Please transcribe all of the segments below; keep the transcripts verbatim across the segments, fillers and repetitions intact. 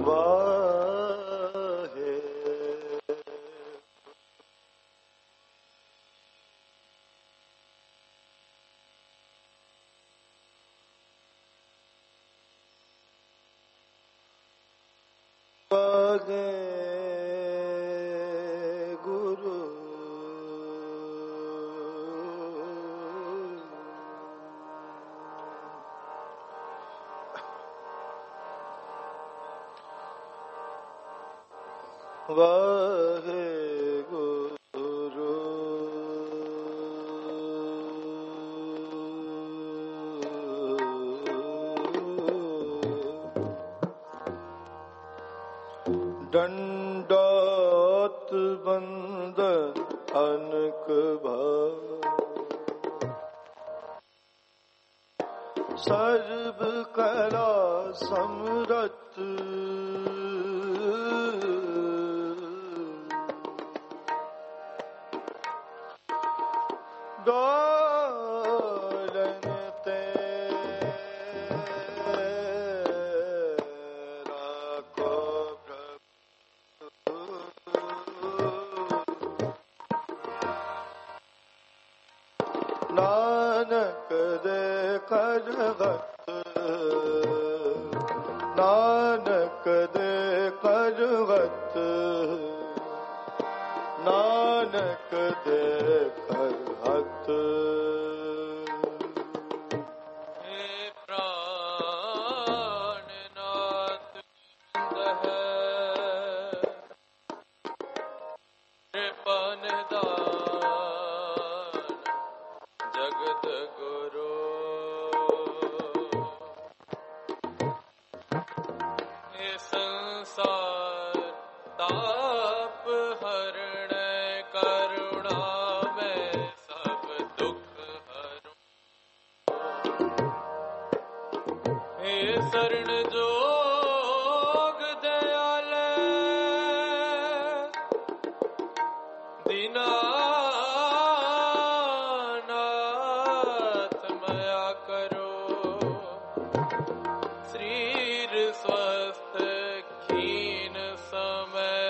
ਵਾਹੇ ਵਾਗੇ ਗੁਰੂ ਵਾਹਿਗੁਰੂ ਡੰਡੋਤ ਬੰਦ ਅਨਕ ਭਾਵ ਸਰਬ ਕਲਾ ਸਮਰਥ ਡੋਲਨ ਤੇਰਾ ਕੋ ਪ੍ਰਭੂ ਨਾਨਕ ਦੇ ਕਰਵਤ ਨਾਨਕ ਦੇ ਕਰਵਤ ਨਾਨਕ ਦੇ ਕਰਵਤ हे प्राणनाथ है कृपा निधान जगत गुरु हे संसार ताप हरण करुणा में सब दुख हरो हे शरण जोग दयाले दीनानाथ मया करो शरीर स्वस्थ खीन समय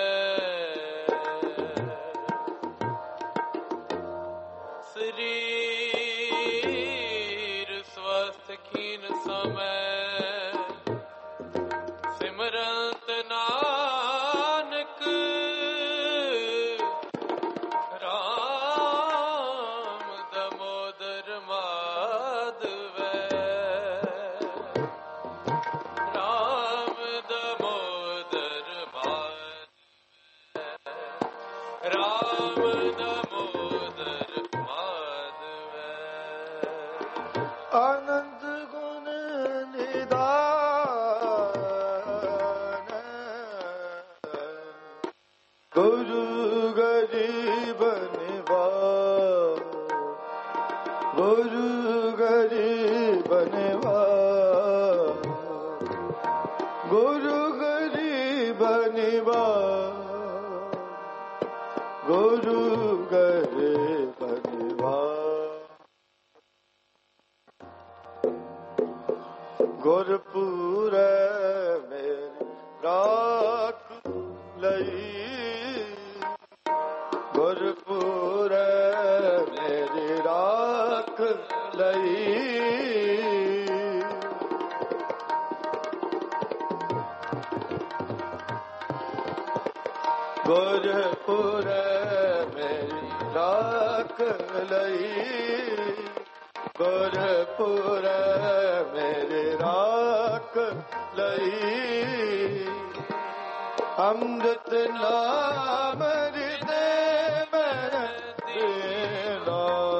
शरीर स्वस्थ खीन समय सिमरत नानक राम दमोदर माधवै राम दमोदर माधवै राम दमोदर माधवै आनंद गुण निधान गुरु गरीब निवार गुरु गरीब निवार गुरु गरीब निवार गुरु गरीब निवार गुरपुरै मेरी राख लई गुरपुरै मेरी राख लई गुरपुरै मेरी राख लई गुरपुरै मेरी राख लई अमृत नाम हृदय में देना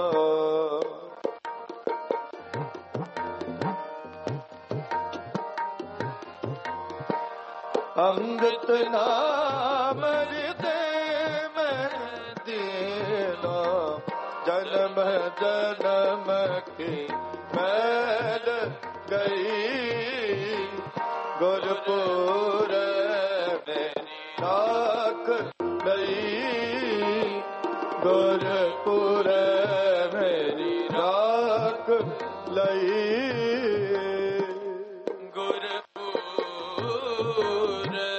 अमृत नाम हृदय में देना जन्म जन्म की मैल गई गुरपुरै मेरी राख लई गुरपुरै मेरी राख लई गुरपुरै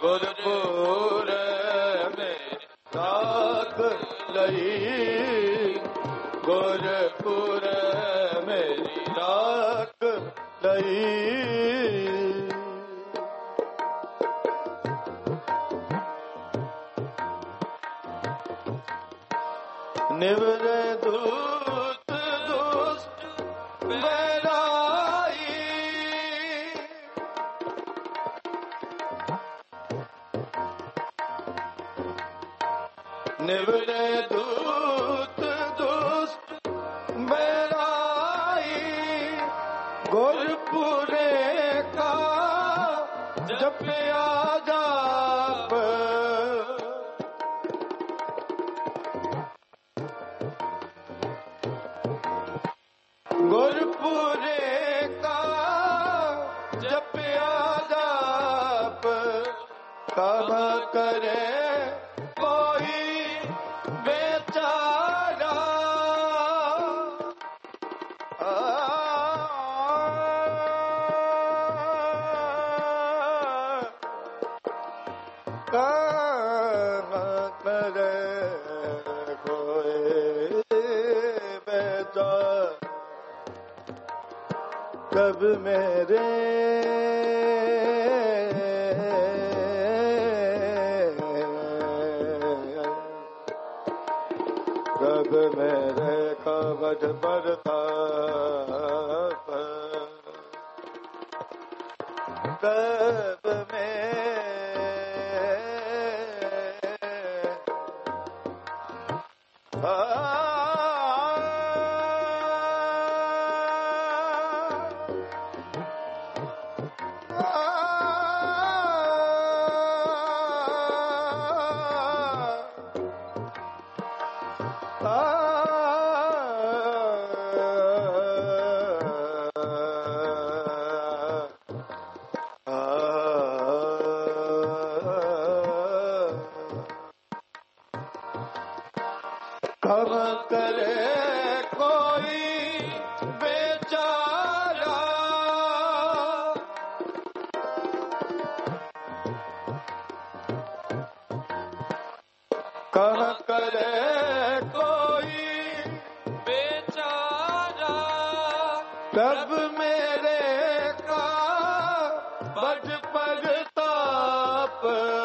ਗੁਰਪੁਰ ਮੇਰੀ ਰਾਖ ਲਈ, ਗੁਰਪੁਰ ਮੇਰੀ ਰਾਖ ਲਈ। ਨਿਵਰੇ ਦੂਤ ਦੁਸ਼ਟ ਬੈਰਾਈ, ਨਿਵਰੇ ਦੂਤ ਦੁਸ਼ਟ ਬੈਰਾਈ, ਗੁਰਪੁਰੇ ਕਾ ਜਪਿਆ ਜਾਪ, ਗੁਰਪੁਰੇ ਕਾ ਜਪਿਆ ਜਾਪ, ਕਬ ਕਰੇ ਕੋਈ ਬੇਚਾਰਾ, ਕਬ ਕਰੇ ਕੋਈ ਬੇਚਾਰਾ, ਕਬ ਮੇਰੇ ਕਬ ਮੇਰੇ ਕਵਚ ਪਰਤਾਪ, ਕਬ ਮੈਂ ਕਬ ਕਰੇ ਕੋਈ ਬੇਚਾਰਾ, ਕਬ ਕਰੇ ਕੋਈ ਬੇਚਾਰਾ, ਕਬ ਮੇਰੇ ਕਾ ਬਜ ਪਰਤਾਪ,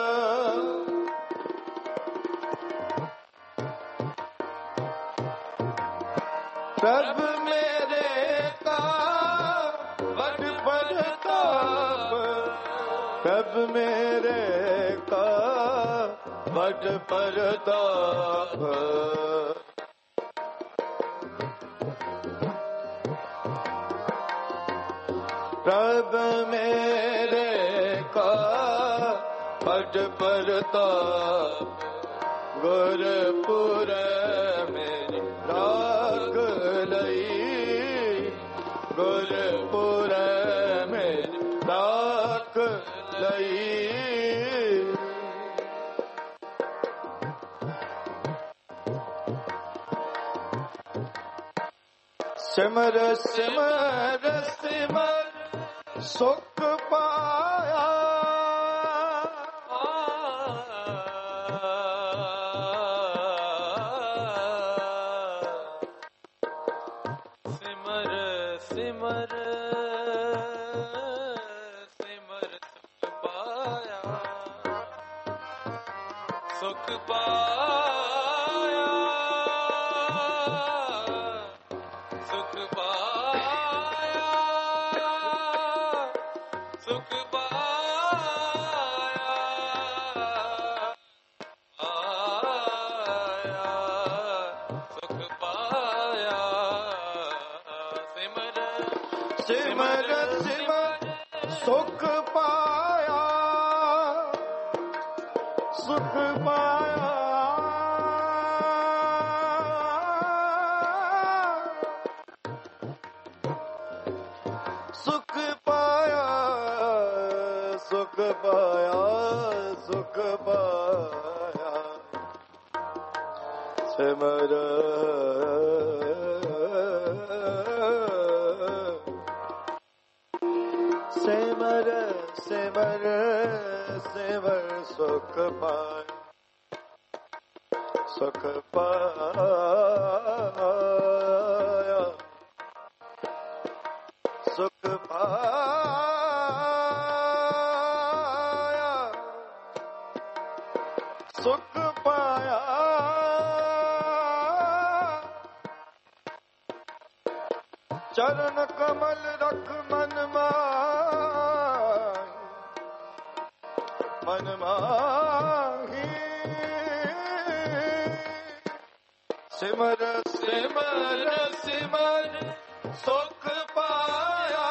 ਪ੍ਰਭ ਮੇਰੇ ਕਾ ਬੜ ਪਰਤਾਪ, ਪ੍ਰਭ ਮੇਰੇ ਕਾ ਬੜ ਪਰਤਾਪ, ਪ੍ਰਭ ਮੇਰੇ ਕਾ ਬੜ ਪਰਤਾਪ, ਗੁਰਪੁਰ ਮੇਰੀ ਰਾਖ ਲਈ, ਗੁਰਪੁਰ ਮੇਰੀ ਰਾਖ ਲਈ। ਸਿਮਰ ਸਿਮਰ ਸਿਮਰ ਸੁਖ ਪਾਇਆ, ਸਿਮਰ ਸਿਮਰ ਸਿਮਰ ਸੁਖ ਪਾਇਆ, ਸੁਖ ਪਾਇਆ, ਸੁਖ ਪਾਇਆ, ਸੁਖ ਪਾਇਆ, ਆਇਆ ਸੁਖ ਪਾਇਆ, ਸਿਮਰ ਸਿਮਰ ਸਿਮਰ ਸੁਖ ਪਾਇਆ, ਸੁਖ ਪਾਇਆ, ਸੁਖ ਪਾਇਆ, ਸੁਖ ਪਾਇਆ, ਸੁਖ ਪਾਇਆ, ਸਿਮਰ सिमर सिमर सिमर सुख पाए सुख पाया सुख पाया सुख पाया चरण कमल रख मन माही मन माही सिमर सिमर सिमर सुख पाया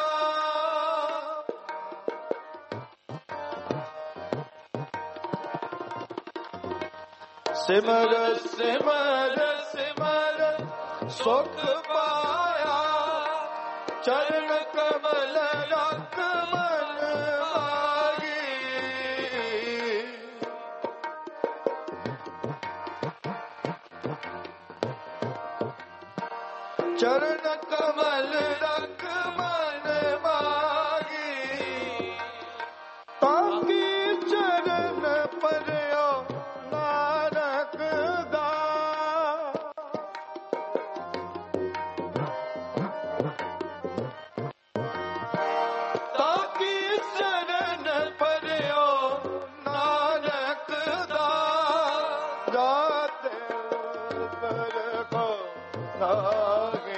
सिमर सिमर सिमर सुख पाया चरण कमल रख मन माही चरण कमल रख मन माही ताकि चरण पर नानक गा ताकि चरण पर नानक दा जाते पर को नागे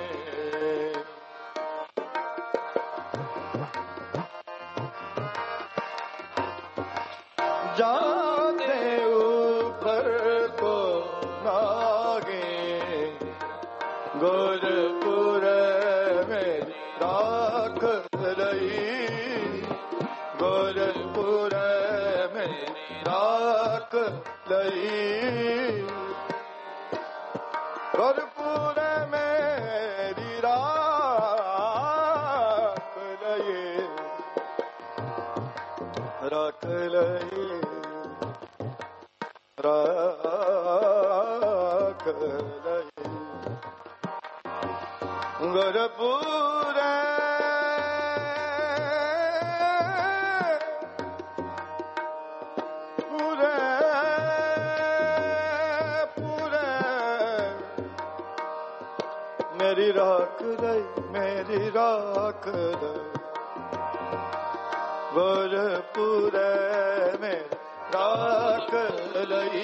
जाते ऊपर को नागे गुरपुर में राख रही गुरपुर में राख रही गुरपुर मेरी राख लई राख लई राख लई गुरपुर पूरे पूरे मेरी राख लई मेरी राख लई गुरपुर में राख लई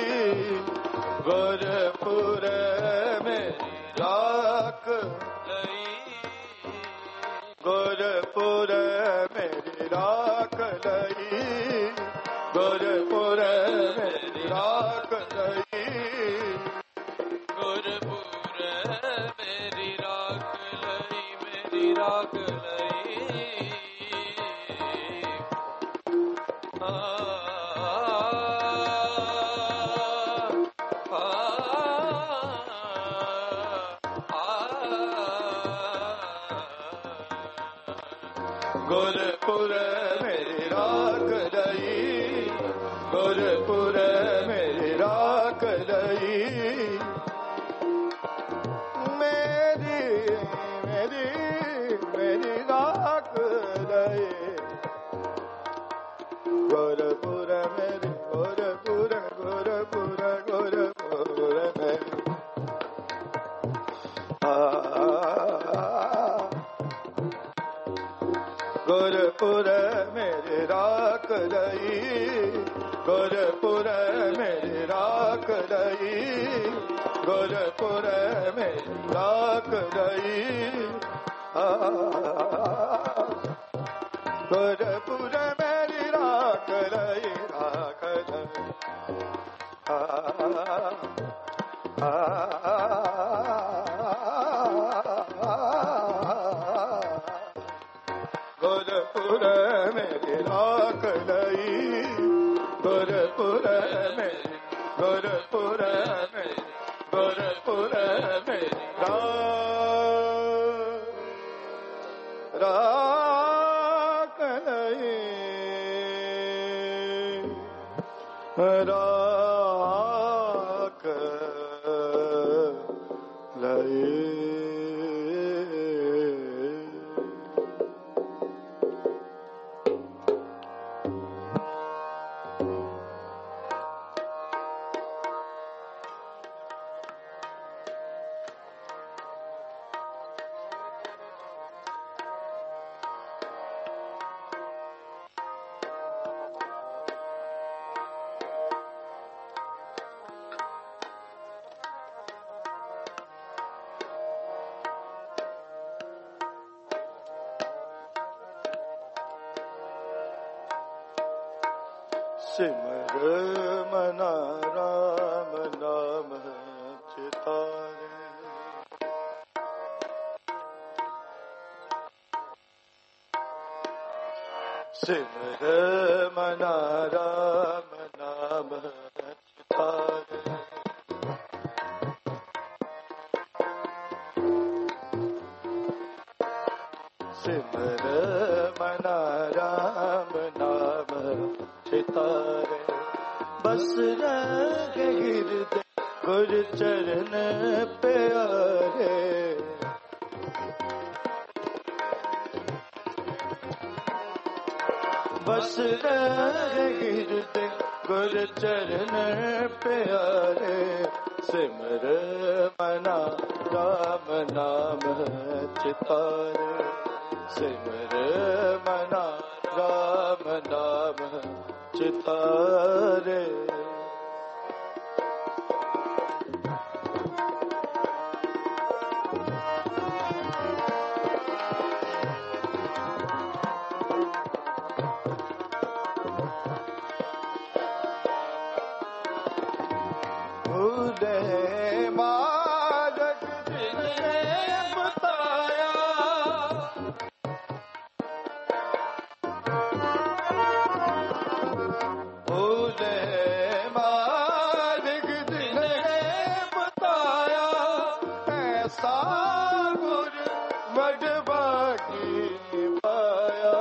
गुरपुर में राख लई गुरपुर मेरी राख लई गुरपुर मेरी राख लई गुरपुर मेरी राख लई मेरी राख लई आ आ गुरपुर मेरी राख लई गुरपुर मेरी राख लई मेरी मेरी मेरी राख लई गुरपुर मेरी गुरपुर गुरपुर गुरपुर मेरी गुरपुर मेरी राख लई गुरपुर मेरी राख लई गुरपुर मेरी राख लई गुरपुर मेरी राख लई राख लई गुरपुर मेरी राख लई गुरपुर मेरी गुरपुर मेरी गुरपुर मेरी राख लई राख लई सिमर मना राम नाम चितारे। सिमर मना राम नाम चितारे। सिमर मना राम नाम चितारे। बस रंग हृदय गुरु चरण प्यारे। बस रंग हृदय गुरु चरण प्यारे। सिमर मना राम नाम चितारे। सिमर मना राम नाम चितारे। उदय मार्ग जिन्हें बताया। उदय मार्ग जिन्हें बताया। ऐसा गुरु वडभागी पाया।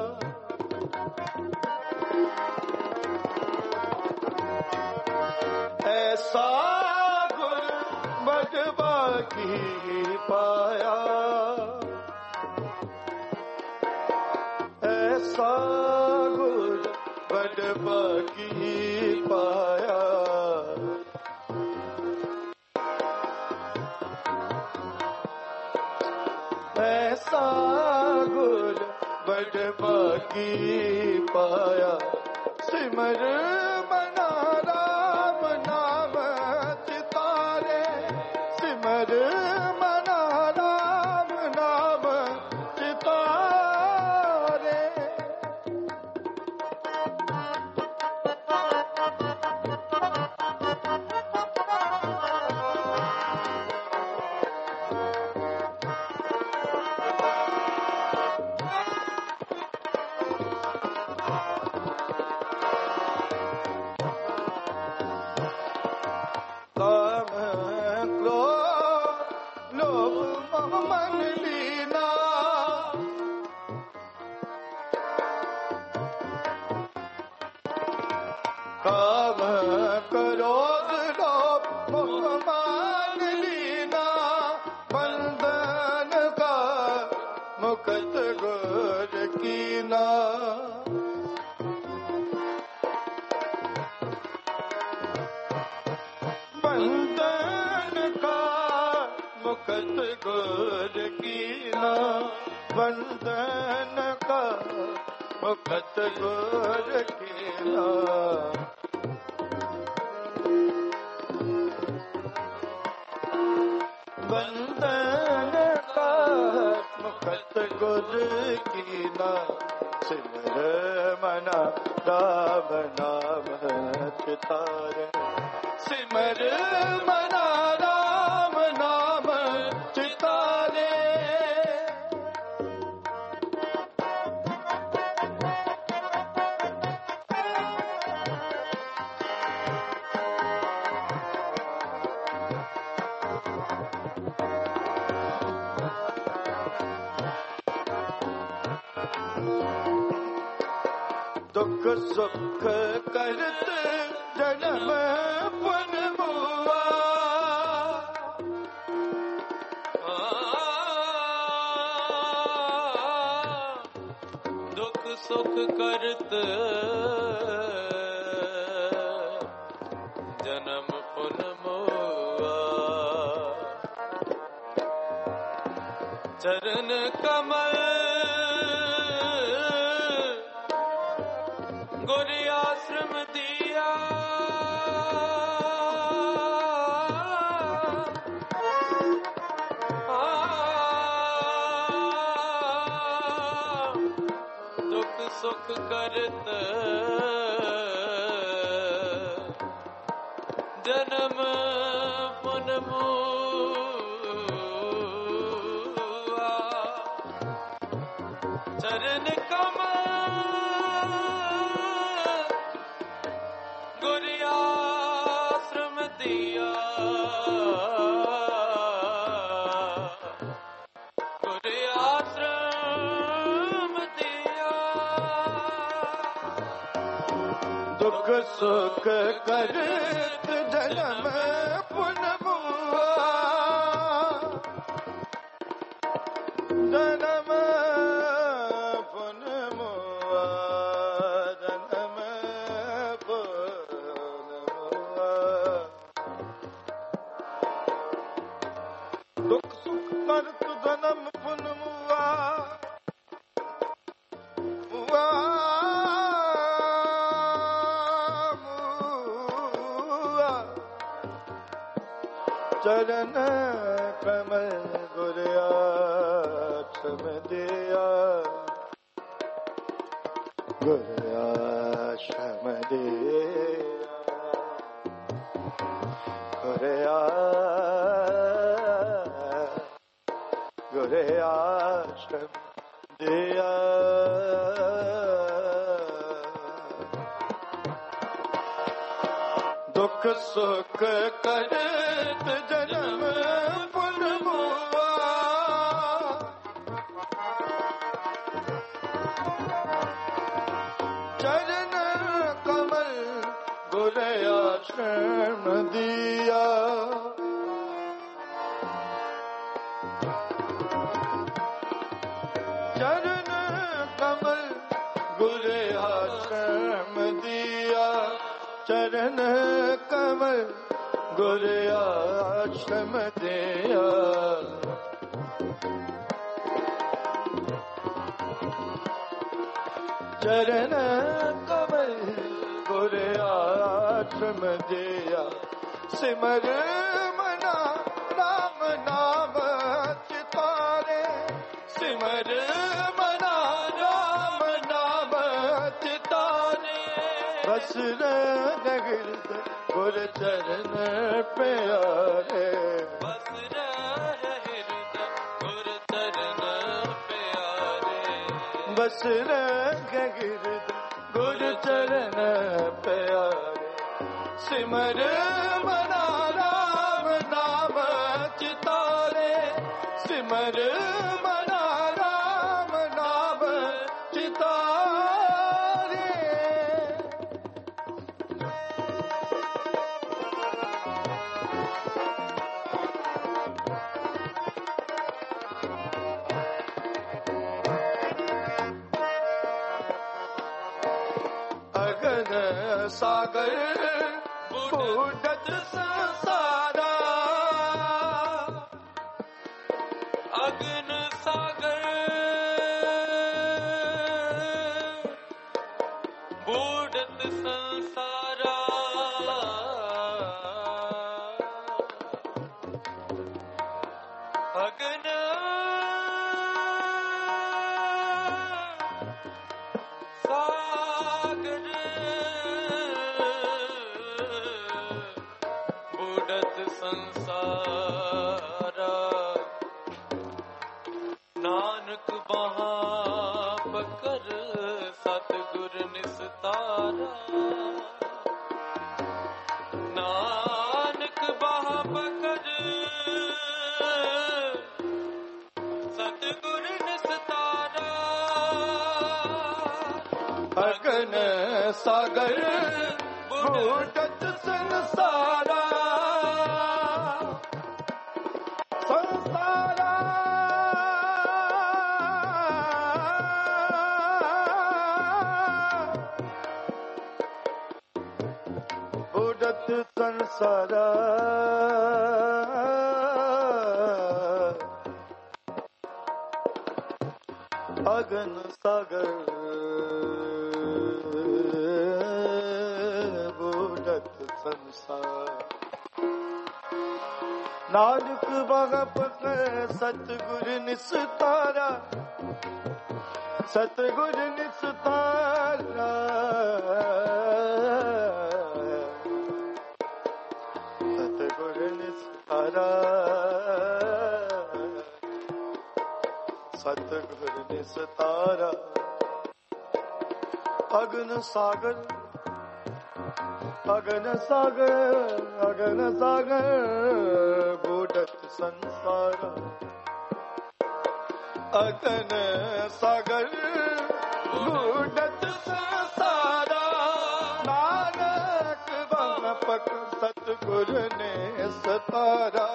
ऐसा गुरु वडभागी पाया। ऐसा गुरु वडभागी पाया। ऐसा गुरु वडभागी पाया। सिमर मना राम नाम चितारे। सिमर मना राम नाम चितारे। काम क्रोध लोभ मन लीना। काम क्रोध लोभ मन लीना। बंधन का मुक्त गुर कीना। बंधन का मुक्त गुर कीना। बंधन का मुक्त गुर कीना। बंधन का मुक्त गुर कीना। सिमर मना राम नाम चितारे। सिमर मना राम नाम चितारे। दुख सुख करत जन्म पुन मुआ। दुख सुख करत जन्म पुन मोआ। चरण कमल गुर आश्रम दिया। दुख सुख करत चरण कमल गुर आश्रम दिया गुर आश्रम दिया दुख सुख करत जन्म पुन मुआ जन्म पुन मुआ जन्म पुन मुआ दुख सुख करत जन्म पुन मुआ मुआ चरण कमल गुर आश्रम दिया गुर आश्रम दिया गुर गुर आश्रम दिया दुख सुख करत जन्म पुन मुआ चरण कमल गुर आश्रम दिया चरण कमल गुर आश्रम दिया चरण कमल गुर आश्रम दिया चरण कमल गुर आश्रम दिया सिमर मना राम नाम चितारे सिमर मना राम नाम चितारे बस रगिरद गुर चरण प्यारे बस हृदय गुर चरण प्यारे बस रगिरद गुर चरण प्यारे सिमर मना राम नाम चितारे सिमर मना राम नाम चितारे अगन सागर बूढ़त संसारा अगन सागर बूढ़त संसारा अगन सागर बूढ़त संसारा नानक बहा पकर सतगुर निस्तारा नानक बहा पकर सतगुर निस्तारा अगन सागर बूढ़त संसारा संसारा बूढ़त संसारा अगन सागर बूढ़त संसार नानक भगत सतगुर निस्तारा सतगुर निस्तारा सतगुर निस्तारा सतगुर निस्तारा। अगन सागर अगन सागर अगन सागर बूढ़त संसारा। अगन सागर बूढ़त संसारा। नानक बन पक सतगुर ने सतारा।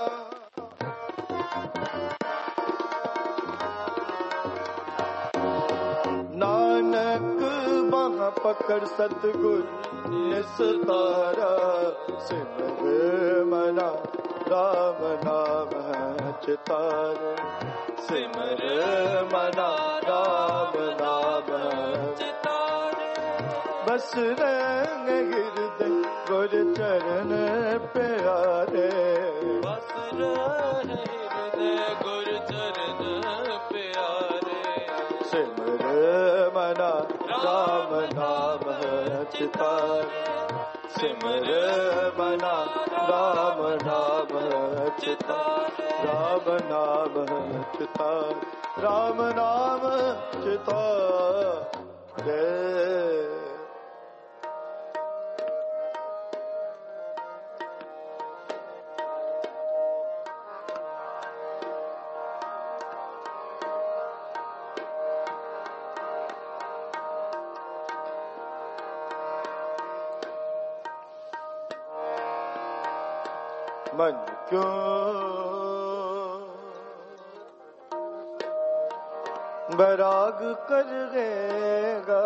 नानक बाह पकड़ सतगुर निस्तारा। सिमर मना राम नाम चितारे। सिमर मना राम नाम चितारे। बस रंग हृदय गुर चरण प्यारे। बस रंग हृदय गुर चरण प्यारे। सिमर मना राम नाम चितारे। सिमर मना राम नाम चितारे। राम नाम चितारे। राम नाम चितारे। मन क्यों बैराग करेगा।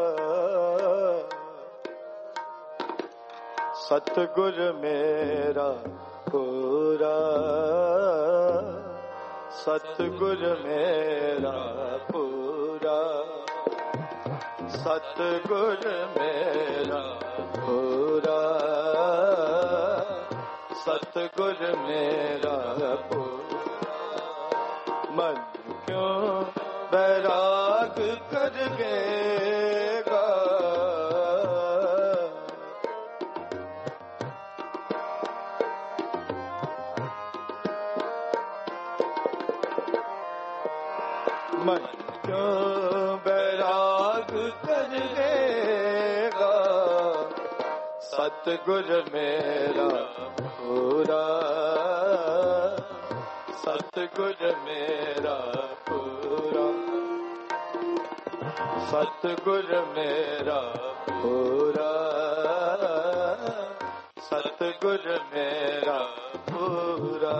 सतगुर मेरा पूरा। सतगुर मेरा पूरा। सतगुर मेरा पूरा। सतगुर मेरा पूरा। मन क्यों बैराग कर गएगा। मन क्यों बैराग कर गएगा। सतगुर मेरा पूरा। सतगुर मेरा पूरा। सतगुर मेरा पूरा। सतगुर मेरा पूरा।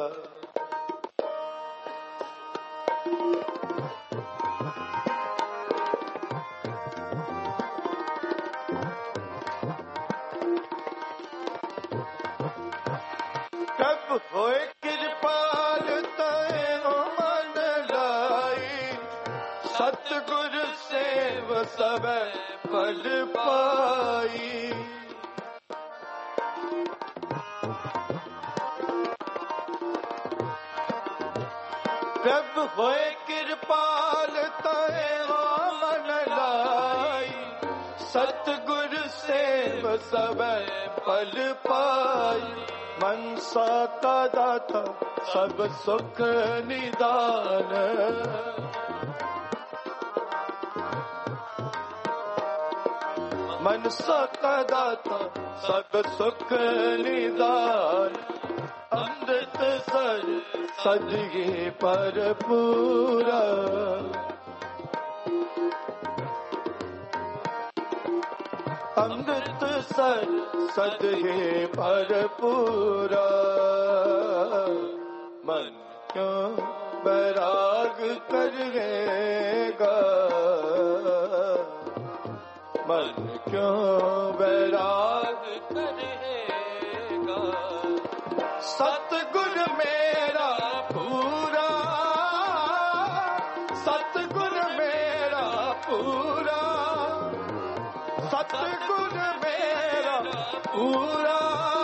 कब होए कृपाल तैनो मन लाई। सतगुर सेव सब फल पाई। कब होए कृपाल तैनो मन लाई। सतगुर सेव सब फल पाई। मनसा का दाता सब सुख निदान। मनसा का दाता सब सुख निदान। अमृत सर सदगे पर पूरा। अमृत सर सदगे पर पूरा। मन क्यों बैराग करेगा। मन क्यों बैराग करेगा। सतगुर मेरा पूरा। सतगुर मेरा पूरा। सतगुर मेरा पूरा।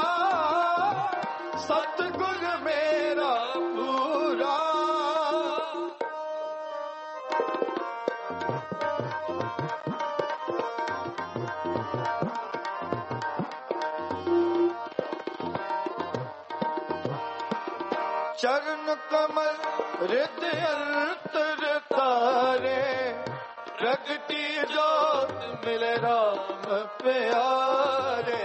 सतगुर मेरा पूरा। ਚਰਨ ਕਮਲ ਰਿਦ ਅੰਤਰ ਤਾਰੇ ਪ੍ਰਗਟੀ ਜੋਤ ਮਿਲੇ ਰਾਮ ਪਿਆਰੇ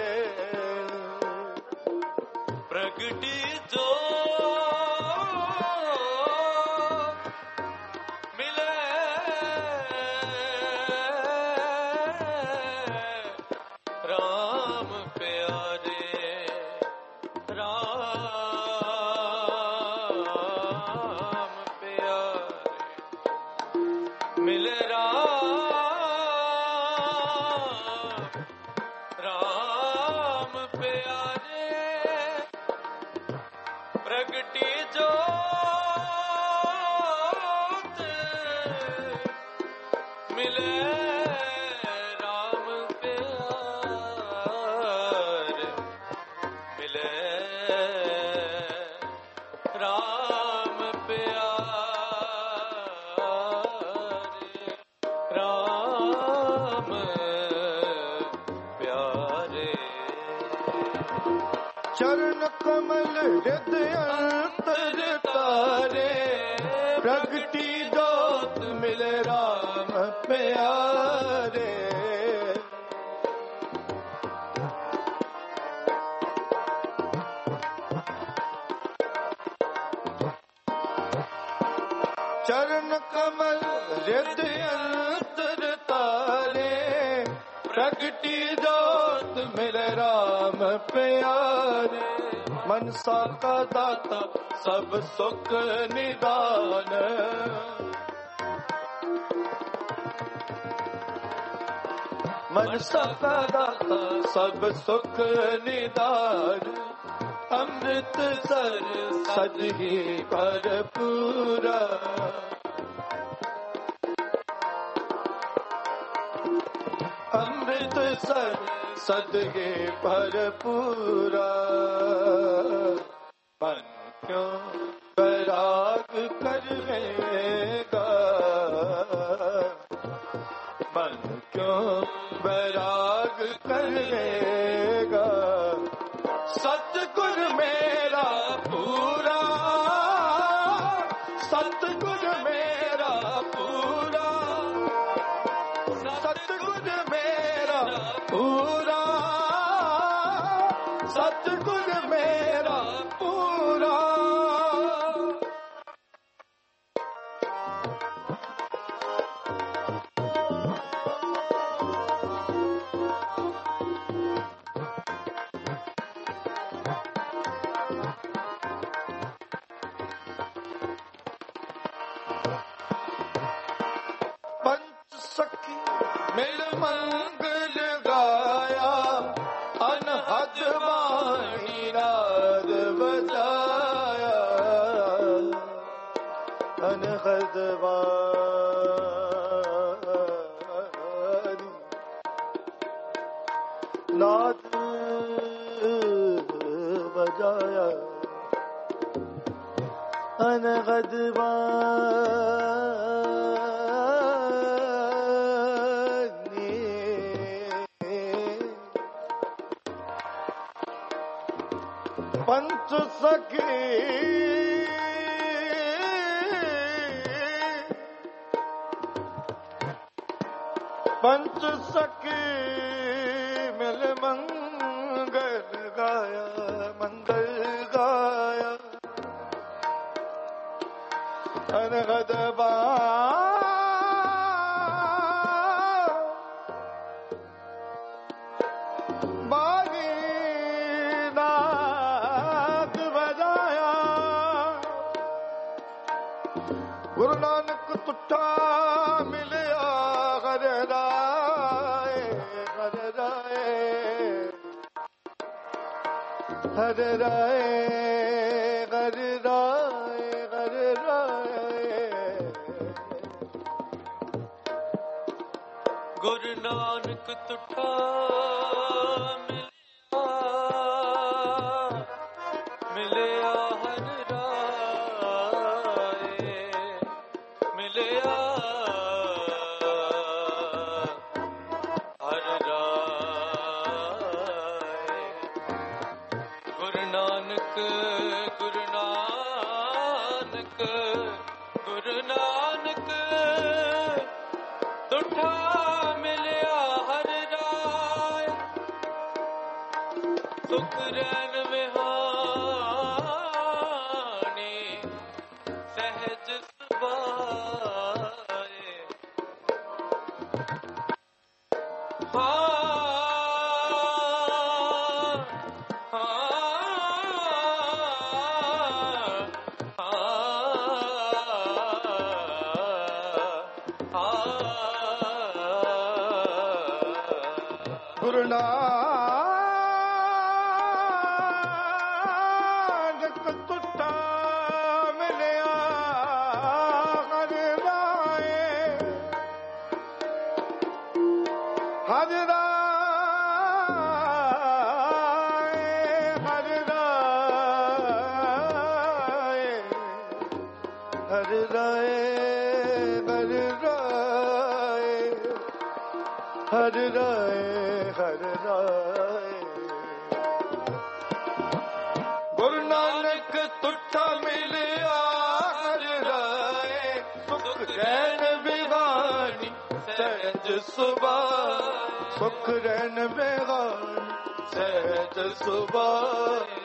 ਪ੍ਰਗਟੀ ਜੋ ਮਿਲੇ ਰਾਮ ਪਿਆਰੇ ਰਾਮ ਪਿਆਰੇ ਮਿਲੇ ਰਾਮ ਰਾਮ ਪਿਆਰੇ ਪ੍ਰਗਟੀ ਜੋਤ ਮਿਲੇ ਰਾਮ ਪਿਆਰੇ ਮਿਲੇ ਰਾਮ ਪਿਆਰੇ ਰਾਮ ਪਿਆਰੇ ਚਰਨ ਕਮਲ ਰਿਦ ਅੰਤਰ ਤਾਰੇ ਪ੍ਰਗਟੀ ਜੋਤ ਮਿਲੇ ਰਾਮ ਪਿਆਰੇ ਚਰਨ ਕਮਲ ਰਿਦ ਅੰਤਰ ਤਾਰੇ ਪ੍ਰਗਟੀ ਜੋਤ ਮਿਲੇ ਰਾਮ ਪਿਆਰੇ ਮਨਸਾ ਕਾ ਦਾਤਾ ਸਭ ਸੁਖ ਨਿਦਾਨ ਮਨਸਾ ਕਾ ਦਾਤਾ ਸਭ ਸੁਖ ਨਿਦਾਨ ਅੰਮ੍ਰਿਤ ਸਰ ਸਦ ਹੀ ਭਰਪੂਰਾ ਅੰਮ੍ਰਿਤ ਸਰ ਸਦਗੇ ਭਰਪੂਰਾ ਮਨ ਕਿਉਂ ਬੈਰਾਗ ਕਰੇਗਾ ਮਨ ਕਿਉਂ ਬੈਰਾਗ ਕਰੇਗਾ ਸਤਿਗੁਰ ਮੇਰਾ ਪੂਰਾ ਸਤਿਗੁਰ ਮੇਰਾ ਪੂਰਾ ਸਤਿਗੁਰ ਮੇਰਾ ਪੂਰਾ ਸਤਿਗੁਰ ਮੇਰਾ ਪੂਰਾ ਪੰਚ ਸਖੀ ਮਿਲ ਮੰਗਲ ਗਾਇਆ ਅਨਹਦ ਬਾਣੀ ਨਾਦ ਵਜਾਇਆ ਅਨਹਦ ਬਾਣੀ ਨਾਦ ਵਜਾਇਆ ਅਨਹਦ ਪੰਚ ਸਖੀ ਪੰਚ ਸਖੀ ਮਿਲ ਮੰਗਲ ਗਾਇਆ ਮੰਗਲ ਗਾਇਆ ਅਨਹਦ ਬਾਣੀ ਨਾਦ ਵਜਾਇਆ ਗੁਰੂ ਨਾਨਕ ਤੁਠਾ ਮਿਲਿਆ ਹਰ ਰਾਏ ਹਰ ਰਾਏ ਹਰ ਰਾਏ ਹਰ ਰਾਏ ਹਰ ਰਾਏ ਗੁਰੂ ਨਾਨਕ ਤੁਠਾ ਮਿਲਿਆ ਹਰ ਰਾਏ ਮਿਲਿਆ ਹਰ ਰਾਏ ਗੁਰੂ ਨਾਨਕ ਗੁਰੂ ਨਾਨਕ ਗੁਰੂ ਨਾਨਕ ਤੁਠਾ ਮਿਲਿਆ ਹਰ ਰਾਏ, ਸੁਖ ਰੈਨ ਵਿਹਾਣੀ ਸਹਿਜ ਸੁਭਾਏ। ਹਾਂ ਗੁਰੂ ਨਾਨਕ ਤੁਠਾ ਮਿਲਿਆ ਹਰ ਰਾਏ, ਹਰ ਰਾਏ, ਹਰ ਰਾਏ, ਹਰ ਰਾਏ, ਹਰ ਰਾਏ, ਹਰ ਰਾਏ। ਗੁਰੂ ਨਾਨਕ ਤੁਠਾ ਮਿਲਿਆ ਹਰ ਰਾਏ, ਸੁਖ ਰੈਨ ਵਿਹਾਣੀ ਸਹਿਜ ਸੁਭਾਏ, ਸੁਖ ਰੈਨ ਵਿਹਾਣੀ ਸਹਿਜ ਸੁਭਾਏ।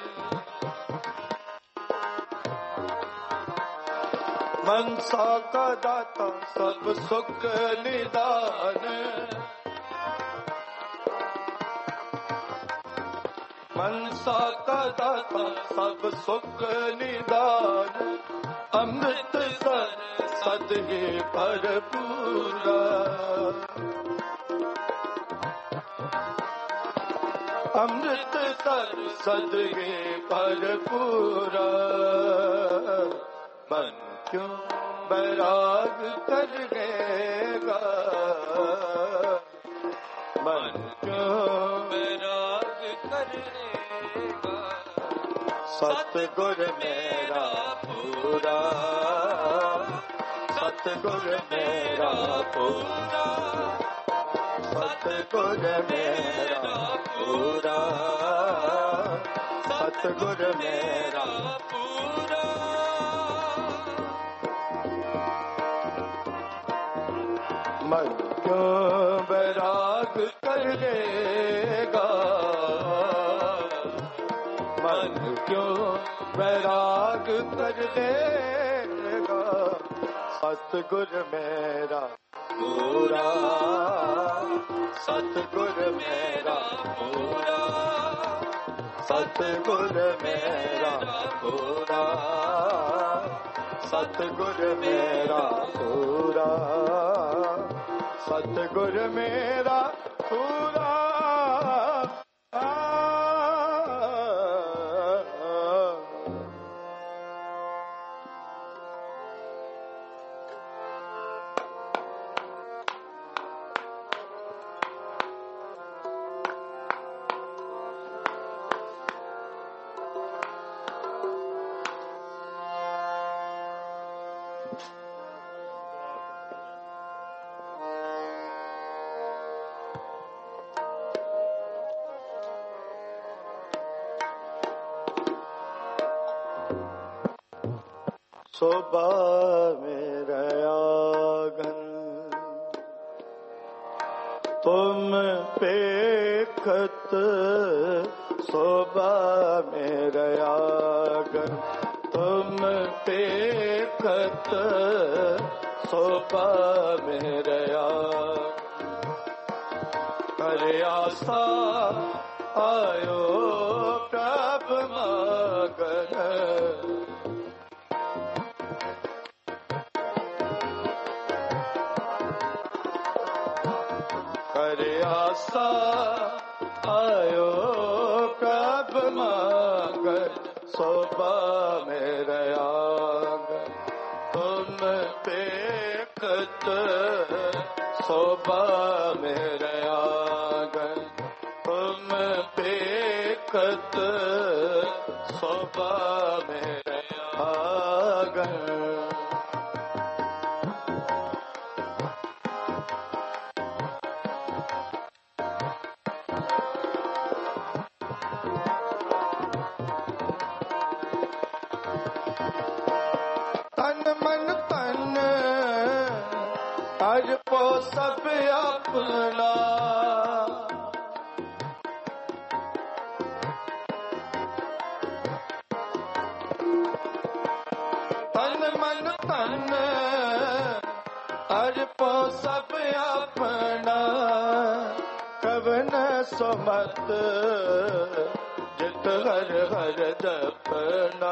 ਮਨਸਾ ਕਾ ਦਾਤਾ ਸਭ ਸੁਖ ਨਿਦਾਨ, ਮਨਸਾ ਕਾ ਦਾਤਾ ਸਭ ਸੁਖ ਨਿਦਾਨ, ਅੰਮ੍ਰਿਤ ਸਰ ਸਦ ਹੀ ਭਰਪੂਰਾ, ਅੰਮ੍ਰਿਤ ਸਰ ਸਦ ਹੀ ਭਰਪੂਰਾ। ਮਨ ਕਿਉਂ ਬੈਰਾਗ ਕਰ ਗਏਗਾ, ਮਨ ਕਿਉਂ ਬੈਰਾਗ ਕਰੇਗਾ। ਸਤਿਗੁਰ ਮੇਰਾ ਪੂਰਾ, ਸਤਿਗੁਰ ਮੇਰਾ ਪੂਰਾ, ਸਤਿਗੁਰ ਮੇਰਾ ਪੂਰਾ, ਸਤਿਗੁਰ ਮੇਰਾ ਪੂਰਾ। ਮਨ ਕਿਉਂ ਬੈਰਾਗ ਕਰ ਗਏਗਾ, ਮਨ ਕਿਉਂ ਬੈਰਾਗ ਕਰ ਦੇਗਾ। ਸਤਿਗੁਰ ਮੇਰਾ ਪੂਰਾ, ਸਤਿਗੁਰ ਮੇਰਾ ਪੂਰਾ, ਸਤਿਗੁਰ ਮੇਰਾ ਪੂਰਾ, ਸਤਿਗੁਰ ਮੇਰਾ ਪੂਰਾ, ਸਤਿਗੁਰ ਮੇਰਾ ਪੂਰਾ। ਸੋਭਾ ਮੇਰਾ ਆਗਨ ਤੁਮ ਪੇਖਤ, ਸੋਭਾ ਮੇਰਾ ਆਗਨ ਤੁਮ ਪੇਖਤ, ਸੋਭਾ ਮੇਰਾ ਆਗਨ। ਕਰ ਆਸਾ ਆਇਓ ਪ੍ਰਭ ਮਗਨ, ਕਰ ਆਸਾ ਆਇਓ ਪ੍ਰਭ ਮਗਨ, ਸੋਭਾ ਮੇਰਾ ਆਗਨ ਤੁਮ ਪੇਖਤ, ਸੋਭਾ ਮੇਰਾ ਆਗਨ ਤੁਮ ਪੇਖਤ, ਸੋਭਾ ਮੇਰਾ ਆਗਨ। ਤਨ ਮਨ ਤਨ ਹਰ ਪੋ ਸਭ ਆਪਣਾ ਤਨ ਮਨ ਧਨ ਹਰ ਪੋ ਸਭ ਆਪਣਾ ਕਵਨ ਸੁਮਤ ਜਿਤ ਹਰ ਹਰ ਜਪਨਾ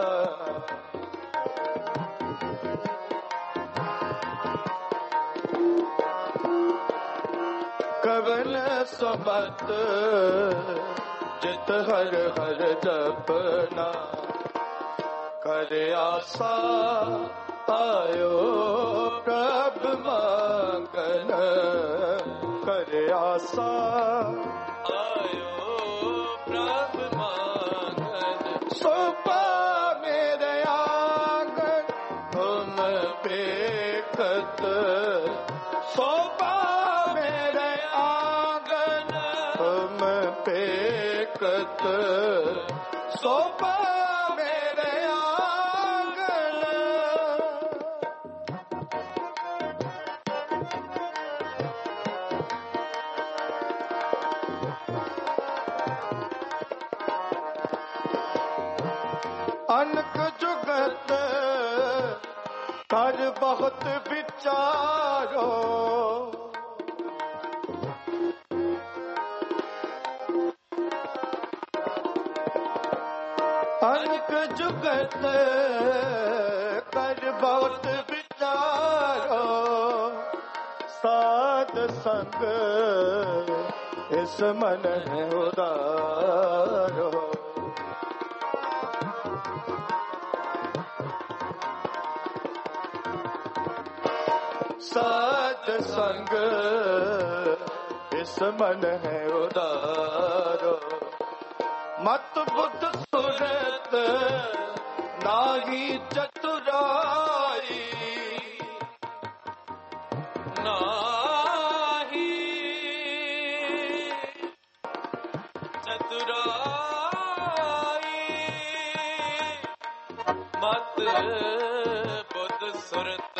ਕਵਨ ਸੁਮਤ ਜਿਤ ਹਰ ਹਰ ਜਪਨਾ ਕਰ ਆਸਾ ਆਇਓ ਪ੍ਰਭ ਮੰਗਨ ਕਰ ਆਸਾ ਆਇਓ ਪ੍ਰਭ ਮੰਗਨ ਸੋਪਾ ਮੇਰੇ ਆਂਗਨ ਤੁਮ ਪੇਖਤ ਸੋਪਾ ਮੇਰੇ ਆਂਗਨ ਤੁਮ ਪੇਖਤ ਸੋਪਾ ਮੇਰੇ ਆਂਗਨ ਅਨਕ ਜੁਗਤ ਕਰ ਬਹੁਤ ਵਿਚਾਰੋ ਅਨਕ ਜੁਗਤ ਕਰ ਬਹੁਤ ਵਿਚਾਰੋ ਸਾਧ ਸੰਗ ਇਸ ਮਨ ਹੈ ਉਦਾਰੋ ਸਾਧ ਸੰਗ ਇਸ ਮਨ ਹੈ ਉਦਾਰੋ ਮਤ ਬੁੱਧ ਸੁਰਤ ਨਾਹੀ ਚਤੁਰਾਈ ਨਾਹੀ ਚਤੁਰਾਈ ਮਤ ਬੁੱਧ ਸੁਰਤ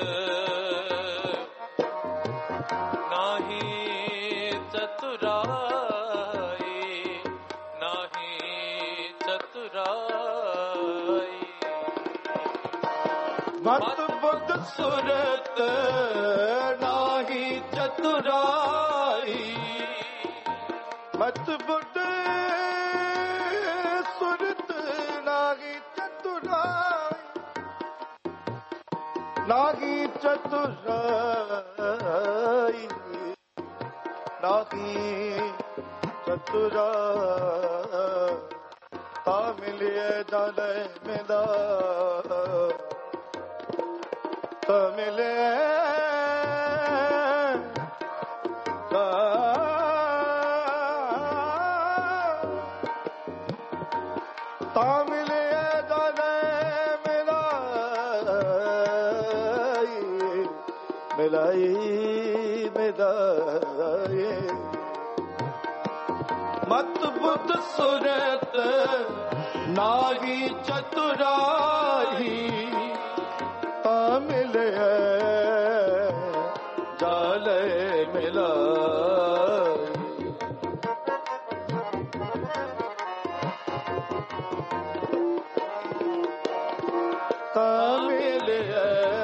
ਨਾਹੀ ਚਤੁਰਾਈ ਨਾਹੀ ਚਤੁਰਾਈ ਮਤ ਬੁੱਧ ਸੁਰਤ ਨਾਹੀ ਚਤੁਰਾਈ ਮਤ ਬੁੱਧ ਸੁਰਤ ਨਾਹੀ ਚਤੁਰਾਈ ਨਾਹੀ ਚਤੁਰਾਈ ਨਾਹੀ ਚਤੁਰਾਈ ਤਾ ਮਿਲਿਆ ਜਾਲੇ ਮੇਦਾ ਤਾ ਮਿਲਿਆ ਤਾ ਮਿਲਿਆ ਜਾਲੇ ਮੇਦਾ ਮਿਲਾਈ ਮਿਲਾਈ ਮਤ ਬੁੱਧ ਸੁਰਤ ਨਾਹੀ ਚਤੁਰਾਈ ਤਾ ਮਿਲਿਆ ਜਾਲੇ ਮਿਲਾਈ ਤਾ ਮਿਲਿਆ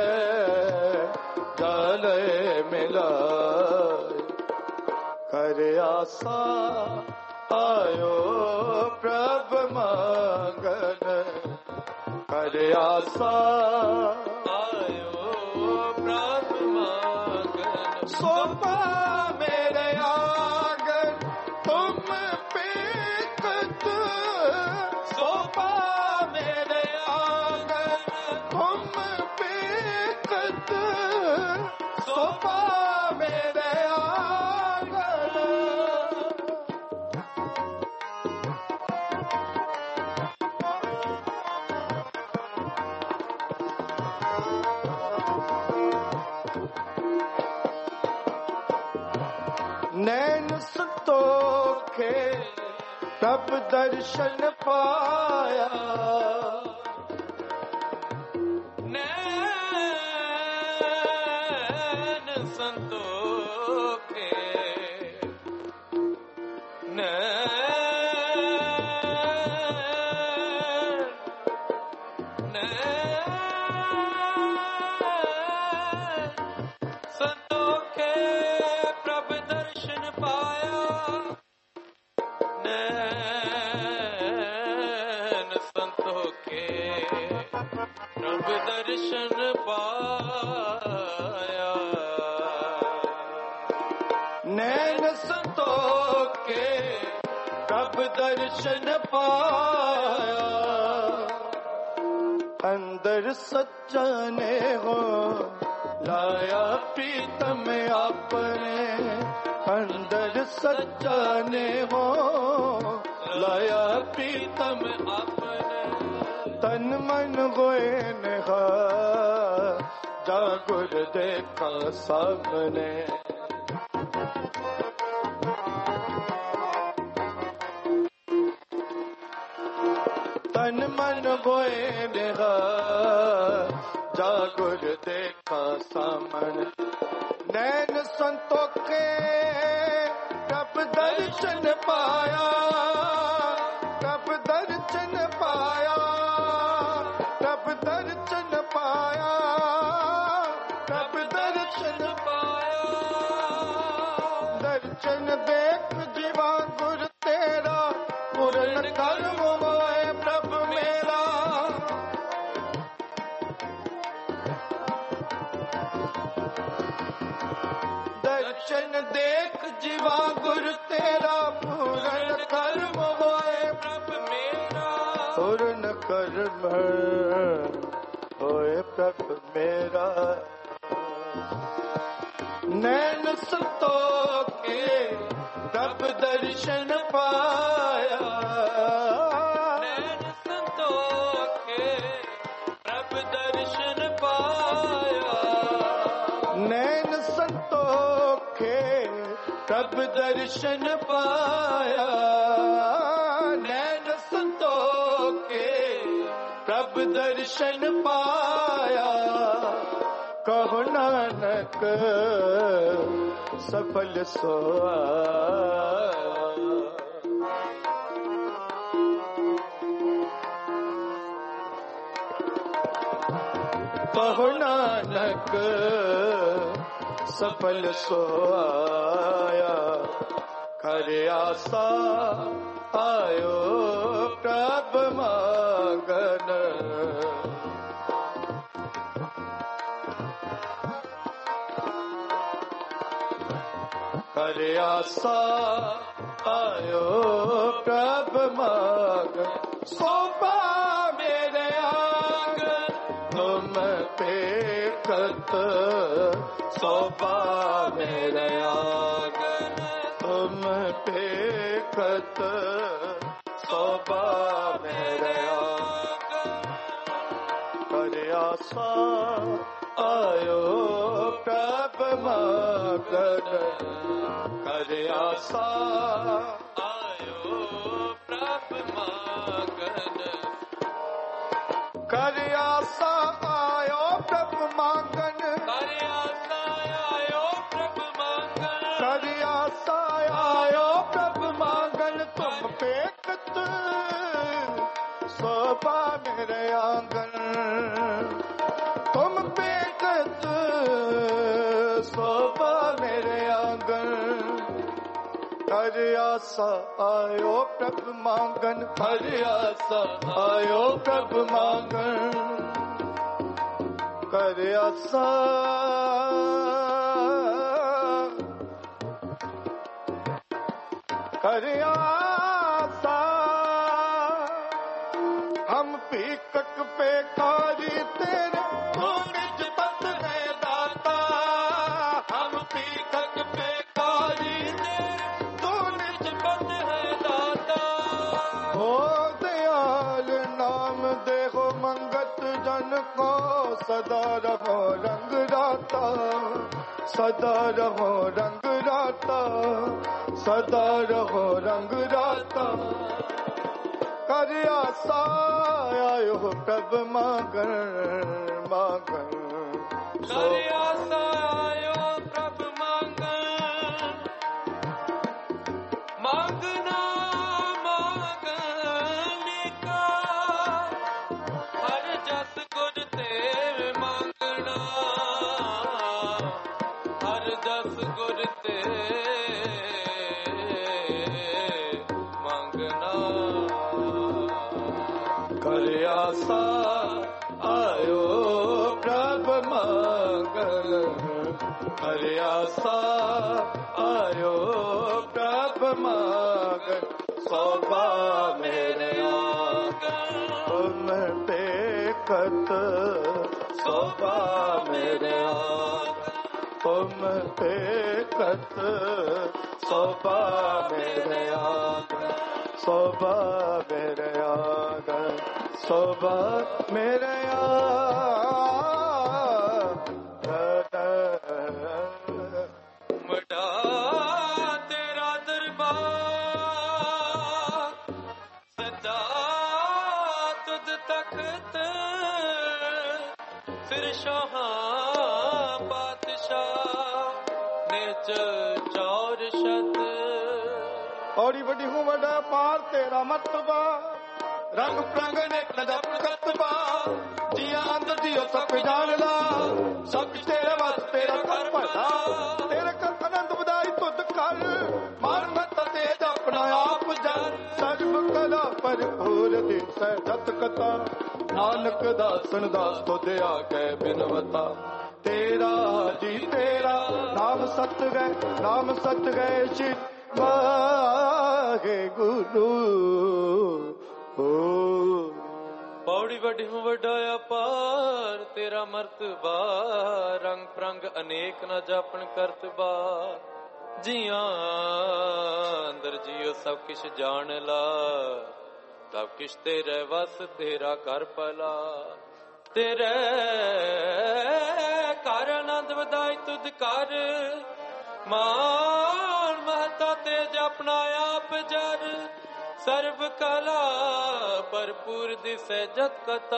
ਜਾਲੇ ਮਿਲਾਈ ਕਰ ਆਸਾ ਆਇਓ ਪ੍ਰਭ ਮੰਗਨ ਕਰ ਆਸਾ ਆਇਓ ਪ੍ਰਭ ਮੰਗਨ ਸੋਪਾ ਮੇਰੇ ਆਂਗਨ ਤੁਮ ਪੇਖਤ ਸੋਪਾ ਮੇਰੇ ਆਂਗਨ ਤੁਮ ਪੇਖਤ ਸੋਪਾ ਮੇਰੇ ਆਂਗਨ ਨੈਣ ਸੰਤੋਖੇ ਪ੍ਰਭ ਦਰਸ਼ਨ ਪਾਇਆ ਨੈਣ ਸੰਤੋਖੇ ਨੈਣ ਸੰਤੋਖੇ ਪ੍ਰਭ ਦਰਸ਼ਨ ਪਾਇਆ ਨੈਣ ਸੰਤੋਖੇ ਪ੍ਰਭ ਦਰਸ਼ਨ ਪਾਇਆ ਨੈਣ ਸੰਤੋਖੇ ਪ੍ਰਭ ਦਰਸ਼ਨ ਪਾਇਆ ਅੰਦਰ ਸੱਚਾ ਨੇ ਹੋ ਲਾਇਆ ਪ੍ਰੀਤਮ ਆਪਣੇ ਅੰਦਰ ਸੱਚਾ ਨੇ ਹੋ ਲਾਇਆ ਪ੍ਰੀਤਮ ਆਪਣੇ ਤਨ ਮਨ ਹੋਏ ਨਿਹਾ ਜਾ ਗੁਰ ਦੇਖਾ ਸਾਹਮਣੇ ਤਨ ਮਨ ਹੋਏ ਨਿਹਾ ਜਾ ਗੁਰ ਦੇਖਾ ਸਾਹਮਣੇ ਨੈਣ ਸੰਤੋਖੇ ਪ੍ਰਭ ਦਰਸ਼ਨ ਪਾਇਆ ਪ੍ਰਭ ਦਰਸ਼ਨ ਪਾਇਆ ਪ੍ਰਭ ਦਰਸ਼ਨ ਪਾਇਆ ਪ੍ਰਭ ਦਰਸ਼ਨ ਪਾਇਆ ਦਰਸ਼ਨ ਦੇਖ ਜੀਵਾ ਗੁਰ ਤੇਰਾ ਪੂਰਨ ਕਰਮ ਹੋਏ ਪ੍ਰਭ ਮੇਰਾ ਦਰਸ਼ਨ ਦੇਖ ਜੀਵਾ ਗੁਰ ਤੇਰਾ ਪੂਰਨ ਕਰਮ ਹੋਏ ਪ੍ਰਭ ਮੇਰਾ ਪੂਰਨ ਕਰਮ ਹੋਏ ਪ੍ਰਭ ਮੇਰਾ ਨੈਣ ਸੰਤੋਖੇ ਪ੍ਰਭ ਦਰਸ਼ਨ ਪਾਇਆ ਨੈਣ ਸੰਤੋਖੇ ਪ੍ਰਭ ਦਰਸ਼ਨ ਪਾਇਆ ਨੈਣ ਸੰਤੋਖੇ ਪ੍ਰਭ ਦਰਸ਼ਨ ਪਾਇਆ ਨੈਣ ਸੰਤੋਖੇ ਪ੍ਰਭ ਦਰਸ਼ਨ ਪਾਇਆ ਕਹੋ ਨਾਨਕ ਸਫਲ ਸੋਆ ਕਹੋ ਨਾਨਕ ਸਫਲ ਸੋਇਆ ਕਰ ਆਸਾ ਆਇਓ ਪ੍ਰਭ ਮੰਗਨ ਕਰ ਆਸਾ ਆਇਓ ਪ੍ਰਭ ਮੰਗਨ ਸੋਭਾ ਮੇਰੇ ਆਂਗਨ ਤੁਮ ਪੇਖਤ ਸੋਭਾ ਮੇਰੇ ਆਂਗਨ ਤੁਮ ਪੇਖਤ ਸੋਭਾ ਮੇਰੇ ਆਂਗਨ ਕਰ ਆਸਾ ਆਇਓ ਪ੍ਰਭ ਮੰਗਨ ਕਰ ਆਸਾ ਆਇਓ ਪ੍ਰਭ ਮੰਗਨ ਕਰ ਆਸਾ ਆਇਓ ਪ੍ਰਭ ਮੰਗਨ ਕਰ ਆਸਾ ਆਇਓ ਪ੍ਰਭ ਮੰਗਨ ਕਰ ਆਸਾ ਆਇਓ ਪ੍ਰਭ ਮੰਗਨ ਤੁਮ ਪੇਖਤ ਸੋਭਾ ਮੇਰੇ ਆਂਗਨ ਤੁਮ ਪੇਖਤ ਸੋਭਾ ਮੇਰੇ ਆਂਗਨ ਕਰ ਆਸਾ ਆਇਓ ਪ੍ਰਭ ਮੰਗਨ ਕਰ ਆਸਾ ਆਇਓ ਪ੍ਰਭ ਮੰਗਨ ਕਰ ਆਸਾ ਕਰ ਆਸਾ ਹਮ ਭੀਖਕ ਪੇਖਾਰੀ ਤੇਰੇ ਤੂੰ ਨਿਜ ਪਤ ਹੈ ਦਾਤਾ ਹਮ ਭੀਖਕ ਪੇਖਾਰੀ ਤੇਰੇ ਤੂੰ ਨਿਜ ਪਤ ਹੈ ਦਾਤਾ ਹੋ ਦਿਆਲ ਨਾਮ ਦੇਹੋ ਮੰਗਤ ਜਨ ਕੋ ਸਦਾ ਰਹੋ ਰੰਗ ਰਾਤਾ ਸਦਾ ਰਹੋ ਰੰਗ ਰਾਤਾ ਸਦਾ ਰਹੋ ਰੰਗ ਰਾਤਾ ਕਰ ਆਸਾ ਆਇਓ ਪ੍ਰਭ ਮੰਗਣ ਮੰਗਣ ਕਰ ਆਸਾ ਆਇਓ ਪ੍ਰਭ ਹਰਿ ਆਸਾ ਆਇਓ ਪ੍ਰਭ ਮੰਗਣ ਸੋਭਾ ਮੇਰੇ ਆਂਗਣ ਤੁਮ ਦੇਖਤ ਸੋਭਾ ਮੇਰੇ ਆਂਗਣ ਤੁਮ ਦੇਖਤ ਸੋਭਾ ਮੇਰੇ ਆਂਗਣ ਸੋਭਾ ਮੇਰੇ ਆਂਗਣ ਸੋਭਾ ਮੇਰੇ ਵੱਡਾ ਤੇਰਾ ਦਰਬਾਰ ਸਦਾ ਤੁਧ ਤਖਤ ਸਿਰ ਸ਼ਾਹਾਂ ਪਾਤਸ਼ਾਹ ਨਿਜ ਚੌਰ ਸ਼ਤ ਔੜੀ ਵੱਡੀ ਹੂੰ ਵੱਡਾ ਪਾਰ ਤੇਰਾ ਮਰਤਬਾ ਰੰਗ ਪ੍ਰੰਗ ਨੇਕ ਨਦਾ ਪ੍ਰਗਤਬਾ ਜੀਆ ਅੰਦਰ ਜੀਓ ਸਭ ਜਾਣ ਲਾ ਸਭ ਤੇਰੇ ਵਸ ਤੇਰਾ ਕਰ ਭਲਾ ਤੇਰੇ ਕਰ ਅਨੰਦ ਵਧਾਈ ਤੁਧ ਕਰ ਮਾਰ ਮਤ ਤੇਜ ਆਪਣਾ ਆਪ ਜਨ ਸਰਬ ਕਲਾ ਭਰਪੂਰ ਦਿਸੈ ਜਤ ਕਥਾ ਨਾਨਕ ਦਾਸਨ ਦਾਸ ਤੁਧ ਆਗੇ ਬਿਨਵਤਾ ਤੇਰਾ ਜੀ ਤੇਰਾ ਨਾਮ ਸਤ ਗਏ ਨਾਮ ਸਤ ਗਏ ਸ਼ਿ ਵਾਹਿ ਗੁਰੂ ਪੌੜੀ ਵੱਡੀ ਹੂੰ ਵੱਡਾ ਅਪਾਰ ਤੇਰਾ ਮਰਤਬਾ ਰੰਗ ਪ੍ਰੰਗ ਅਨੇਕ ਨ ਜਾਪਣ ਕਰਤਬਾ ਜੀਆਂ ਅੰਦਰ ਜੀਓ ਸਭ ਕਿਛ ਜਾਣ ਲਾ ਸਭ ਕਿਛ ਤੇਰੇ ਵਸ ਤੇਰਾ ਕਰ ਭਲਾ ਤੇਰੇ ਘਰ ਆਨੰਦ ਵਧਾਈ ਤੁਧ ਕਰ ਮਾਨ ਮਹਤਾ ਤੇਜ ਆਪਣਾ ਆਪ ਜਰ ਸਰਬ ਕਲਾ ਭਰਪੂਰ ਦਿਸੈ ਜਤ ਕਥਾ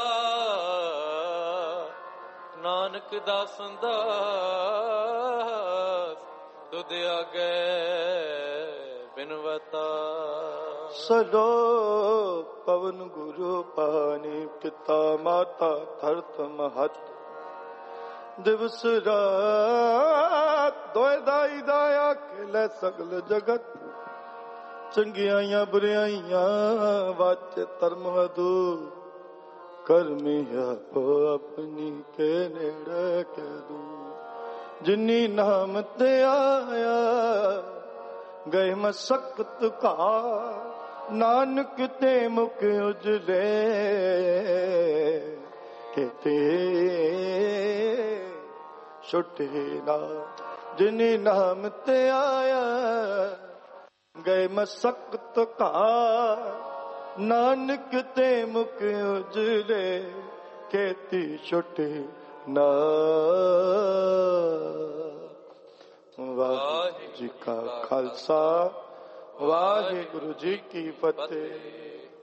ਨਾਨਕ ਦਾਸਨ ਦਾਸ ਤੁਧ ਆਗੇ ਬਿਨਵਤਾ ਸਦੋ ਪਵਨ ਗੁਰੂ ਪਾਣੀ ਪਿਤਾ ਮਾਤਾ ਧਰਤ ਮਹਤ ਦਿਵਸ ਰਾਤ ਦੋਇ ਦਾਈ ਦਾਇਆ ਖੇਲੇ ਸਗਲ ਜਗਤ ਚੰਗਿਆਈਆਂ ਬੁਰਾਈਆਂ ਵਾਚ ਧਰਮ ਹਦੂ ਕਰਮੀ ਆਪੋ ਆਪਣੀ ਕੇ ਨੇੜੇ ਕੇ ਦੂ ਜਿਨੀ ਨਾਮ ਤੇ ਆਇਆ ਗਏ ਮਸਕਤ ਕਾ ਨਾਨਕ ਤੇ ਮੁਖ ਉਜਲੇ ਕਿਤੇ ਛੁੱਟੇ ਨਾ ਜਿਨੀ ਨਾਮ ਤੇ ਆਇਆ ਗਏ ਮਸਕਤ ਕਾ ਨਾਨਕ ਤੇ ਮੁਖ ਉਜਲੇ ਕੇਤੀ ਛੁੱਟੇ ਨਾ ਵਾਹਿਗੁਰੂ ਜੀ ਕਾ ਖਾਲਸਾ ਵਾਹਿਗੁਰੂ ਜੀ ਕੀ ਫਤਿਹ।